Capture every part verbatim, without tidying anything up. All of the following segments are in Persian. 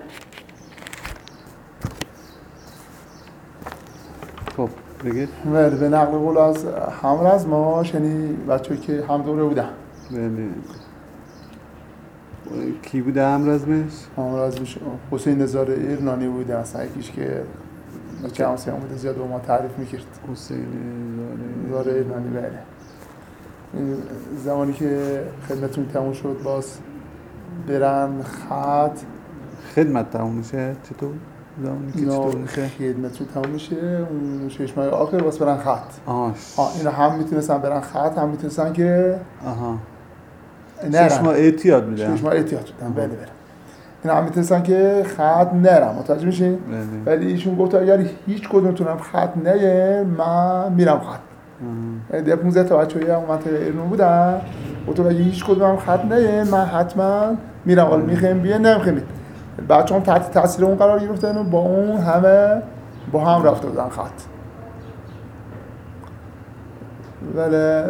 خب بگید. به نقل قول از همرز ما یعنی بچه‌ای که هم دوره بودن. بله. کی بوده همرزمش؟ همرزمش حسین نزار ایرنانی بوده، اصلا یکیش که بچه همسایه هم بوده زیاد با ما تعریف میکرد. حسین نزار ایرنانی. بله. زمانی که خدمتون تموم شد باز برن خط خدمت تموم میشه چطور؟ زمانی که چطور میشه؟ خدمتون تموم میشه اون شش ماه آخر باز برن خط. آها. اینا هم میتونستن برن خط، هم میتونستن که آها. نرن. شش ماه اعتیاد میدن. شش ماه اعتیاد میدن. بله بله. اینا هم میتونستن که خط نرن، متوجه میشین؟ ولی ایشون گفت اگر هیچ کدومتونم خط نیه من میرم خط. ده پونزده تا بچه‌ای هم منطقه ایران بودن. گفت اگه هیچ کدومم خط نیه من حتما میرم. حالا میخوایم بیا نمیخوایم. بچه‌ها تحت تاثیر اون قرار گرفتن و با اون همه با هم رفته بودن خط. ولی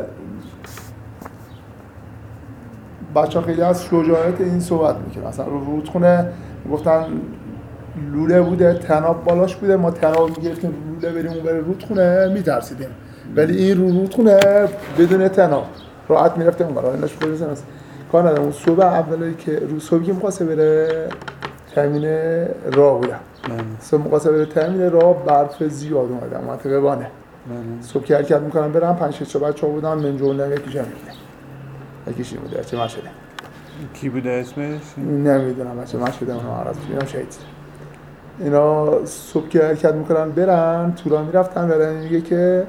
بچه‌ها خیلی از شجاعت این صحبت میکنن. مثلا رو رودخونه گفتن لوله بوده، تناب بالاش بوده، ما تناب میگرفتیم لوله بریم اون بره رودخونه میترسیدیم. ولی این رو رودخونه بدون تناب راحت میرفتیم اون برای اینش خودش است. کار ندارم. اون صبح اولی که رو صبحی که می‌خواسته بره تامین راه بودم. صبح می‌خواسته بره تامین راه برف زیاد اومده منطقه وانه. صبح که حرکت می‌کنم برم پنج شش تا بچه‌ها بودن من جمله یکیش هم یکیش بوده چه مشهده. کی بوده اسمش؟ نمیدونم بچه مشهده اون عرض می‌کنم شهید. اینا صبح که حرکت می‌کنن برن طولا می‌رفتن برن میگه که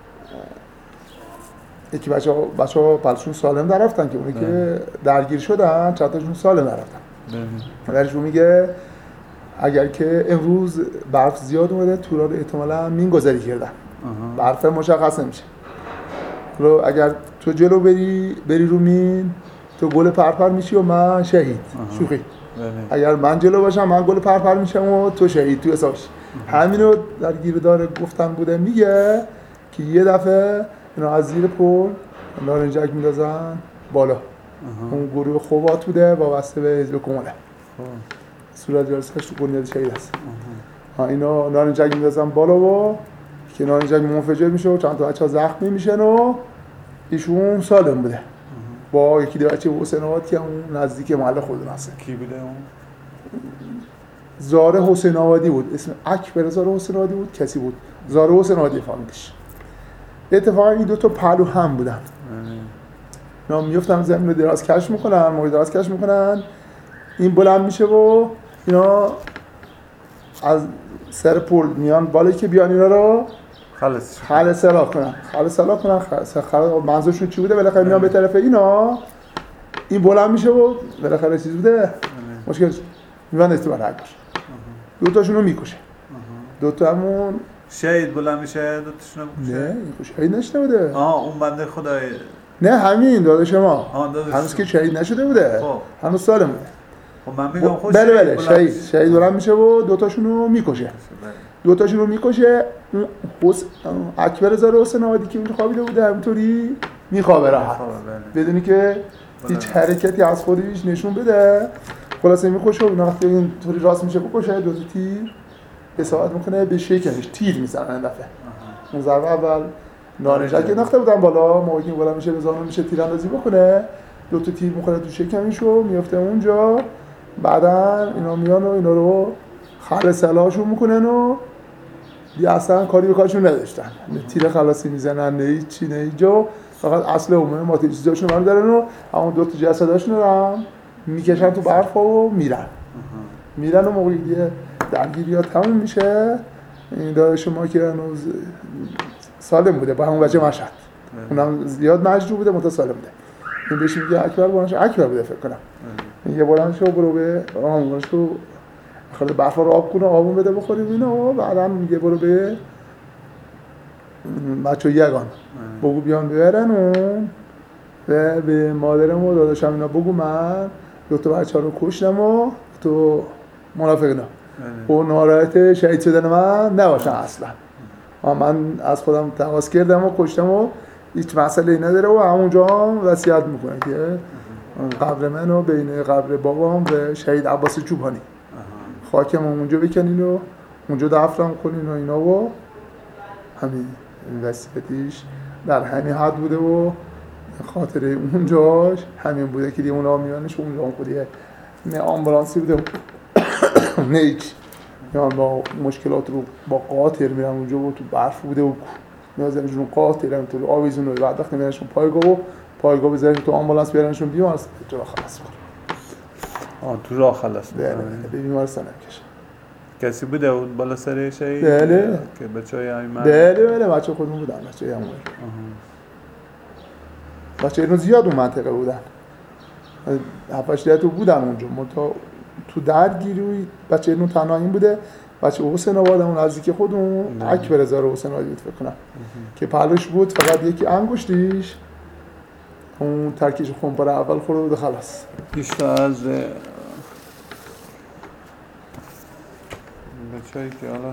یکی بچه‌ها بچه‌ها پلشون سالم در رفتن که اونی که درگیر شدن چند تاشون سالم در رفتن. درشون میگه اگر که امروز برف زیاد اومده طولا رو احتمالاً مینگذاری کردن. برف مشخص نمیشه. رو اگر تو جلو بری بری رو مین تو گل پرپر میشی و من شهید. شوخی. اگر من جلو باشم من گل پرپر میشم و تو شهید تو حسابش. همینو در گیردار گفتن بوده. میگه که یه دفعه اینا از زیر پل نارنجک میندازن بالا. اون گروه خوبات بوده وابسته به حزب کمونه. صورت جلسه‌اش تو بنیاد شهید است. ها اینا نارنجک میندازن بالا و که نارنجک منفجر میشه و چند تا بچه‌ها زخمی میشن و ایشون سالم بوده. با یکی دو بچه حسین آباد که اون نزدیک محل خودمون هست. کی بوده اون؟ زاره حسین آبادی بود. اسم اکبر زاره حسین آبادی بود. کسی بود زاره حسین آبادی فامیلش. اتفاقا این دو تا پهلو هم بودن. اینا میافتن زمین رو دراز کش میکنن، موقع دراز کش میکنن این بلند میشه و اینا از سر پل میان بالایی که بیان اینا رو خالص خالص اصلاح کنن. خالص اصلاح کنن. خالص منظورشون چی بوده؟ بالاخره میان به طرف اینا این بلند میشه و بالاخره چیز بوده مشکل میوان استوار حق باشه. دو تاشون رو میکشه. دو تا همون شهید بلند میشه دو تاشون رو میکشه. نه شهید نشده بوده. آه اون بنده خدای نه همین داداش ما داداش هنوز که شهید نشده بوده. خب. هنوز سالم بوده. خب من میگم خوش بله بله شهید شهید بلند میشه و دو تاشون رو میکشه. دو تاشون رو میکشه. حس... اکبر زاره حسین آبادی که اونجا خوابیده بوده همینطوری میخوابه راحت بدونی که هیچ حرکتی از خودش نشون بده. خلاصه میکشه و اینا وقتی اینطوری راست میشه بکشه دو تا تیر حسابت میکنه به شکمش تیر میزنن این دفعه. اون ضربه اول نارنجک انداخته بودن بالا موقعی که بالا میشه به زانو میشه تیراندازی بکنه دو تا تیر میخوره تو شکمش و میفته اونجا. بعدن اینا میان و اینا رو خل سلاحشون میکنن و دیگه اصلا کاری به کارشون نداشتن. تیر خلاصی میزنن نه هیچی نه اینجا فقط اصل عمومی ما چیزاشون رو دارن و همون دو تا جسداشون رو هم میکشن تو برف و میرن. میرن و موقعی دیگه درگیری‌ها تموم میشه. این داداش ما که هنوز سالم بوده با همون بچه مشهد. اونم زیاد مجروح بوده متا سالم بوده. این بهش میگه اکبر بلندش اکبر بوده فکر کنم. میگه بلندشو برو به آمونشو خود برف رو آب کنه آبون بده بخوریم اینا و بعدا میگه برو به بچه یگان بگو بیان ببرن و به مادرم و داداشم اینا بگو من دو تا بچه ها رو کشتم و تو منافقینا و ناراحت شهید شدن من نباشن اصلا. من از خودم تماس کردم و کشتم و هیچ مسئله نداره و همونجا هم وصیت میکنه که قبر منو بین قبر بابام و شهید عباس چوبانی خاکم اونجا بکنین و اونجا دفنم کنین و اینا و همین وصیتش در همین حد بوده و خاطره اونجاش همین بوده که دیگه اونا میانش اونجا هم خودیه نه آمبولانسی بوده نه هیچ یا با مشکلات رو با قاطر میرن اونجا و تو برف بوده و نیازمشون قاطر هم تو آویزون رو بعد وقتی میرنشون پایگاه و پایگاه بذارن تو آمبولانس بیارنشون بیمارستان تو راه خلاص آه تو راه خلاص بله به بیمارستان نمیکشن. کسی بوده اون بالا سر شایی؟ بله که بچه‌های ایمن؟ بله بله بچه خودمون بودن بچه همون بچه اینو زیاد اون منطقه بودن هفتش تا بودن اونجا منتها تو درگیری بچه اینو تنها این بوده بچه حسین آباد همون نزدیک خودمون اکبر رضا حسین آباد بود فکر کنم که پلوش بود فقط یکی انگشتیش اون ترکیش خونپار اول خورده بود خلاص بیشتر از بچه‌ای که حالا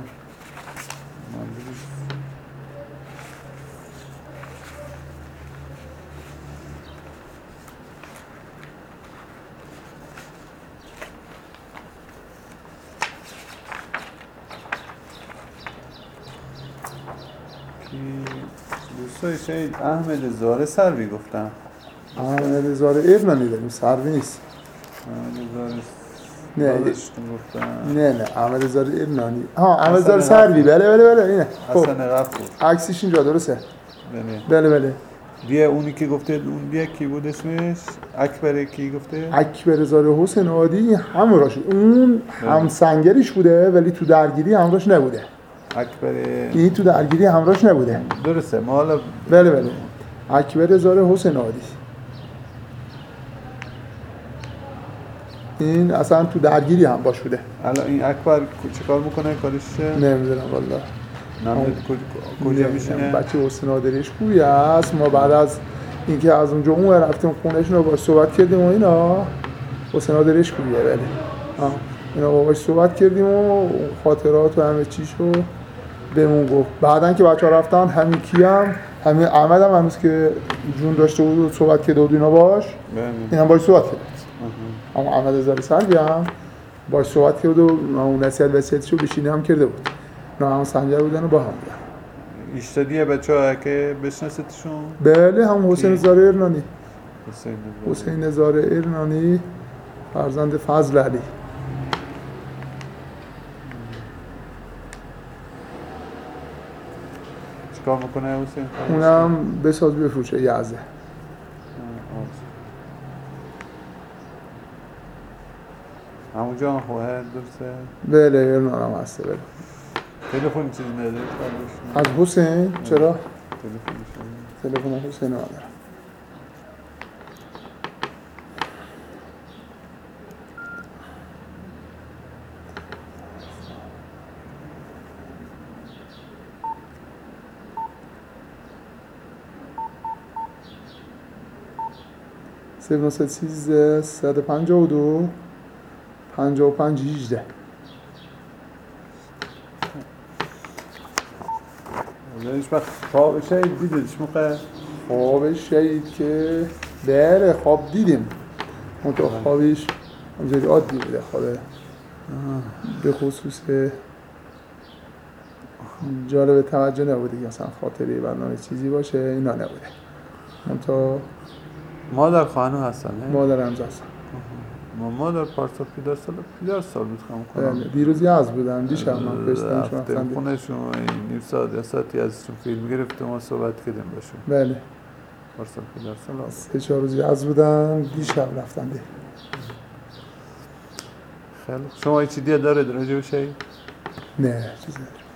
دوستای شهید احمد زاره سروی گفتم احمد زاره ابنانی داریم سروی نیست احمد زاره نه گفتم نه نه احمد زاره ابنانی ها احمد زاره سروی بله بله بله اینه حسن غفور عکسش اینجا درسته بله بله بله دیگه اونی که گفته اون دیگه کی بود اسمش اکبر کی گفته اکبر زاره حسین عادی همراهش اون هم سنگریش بوده ولی تو درگیری همراهش نبوده اکبر این تو درگیری همراهش نبوده درسته ما حالا بله بله اکبر زاره حسین عادی این اصلا تو درگیری هم باش بوده الان این اکبر چیکار میکنه کارش چیه نمیدونم والله نمیدونم کجا میشینه بچه حسین عادلیش خوبی است ما بعد از اینکه از اونجا اون رفتیم خونهشون رو باش صحبت کردیم و اینا حسین عادلیش خوبیه بله اینا باش صحبت کردیم و خاطرات و همه چیشو بهمون گفت بعدن که بچه ها رفتن همین کیم همین احمد هم هنوز که جون داشته بود صحبت کرده بود اینا باش این هم باش صحبت کرد اما احمد زاری سرگی هم باش صحبت کرد و اون نصیحت وصیتشو بشینه هم کرده بود نه هم سنجر بودن و با هم بودن ایشتادیه بچه ها که بشناستشون؟ بله هم حسین زاره ارنانی حسین حسین زاره ارنانی فرزند فضل علی چیکار میکنه حسین؟ اونم بساز بفروشه یزده همونجا هم خواه درسته؟ بله ارنان هم هسته بله تلفن چیزی نداره؟ از حسین؟ چرا؟ تلفن تلفن حسین ندارم صفر نهصد سیزده صد و پنجاه و دو پنجاه و پنج هجده هیچ وقت خواب شهید دیدیدش موقع؟ خواب شهید که بره خواب دیدیم اون تو خوابش همجوری عادی بوده خوابه به خصوص جالب توجه نبوده که اصلا خاطره برنامه چیزی باشه اینا نبوده اون تو مادر خانو هستن نه؟ مادر همزه هستن ما مادر پارسال پیدار سال پیدار سال بود خواهم کنم دیروز یز بودن دیشب من پرستمشون رفتم خونه شما نیم ساعت یا ساعتی ازشون فیلم گرفتم و صحبت کردیم باشون بله پارسال پیدار سال سه چهار روز یز بودن دیشب رفتن دی خیلی شما چی دیگه داره در راجع به شهید؟ نه چیزی نداره